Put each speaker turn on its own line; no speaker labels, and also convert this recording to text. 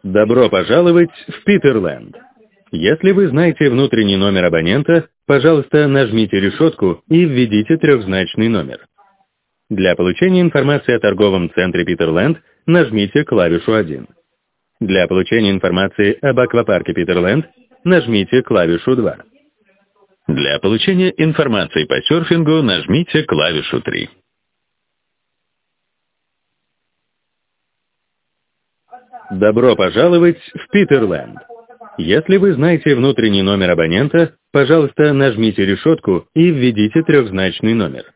Добро пожаловать в Питерленд. Если вы знаете внутренний номер абонента, пожалуйста, нажмите решетку и введите трехзначный номер. Для получения информации о торговом центре Питерленд нажмите клавишу 1. Для получения информации об аквапарке Питерленд нажмите клавишу 2. Для получения информации по серфингу нажмите клавишу 3. Добро пожаловать в Питерленд. Если вы знаете внутренний номер абонента, пожалуйста, нажмите решетку и введите трехзначный номер.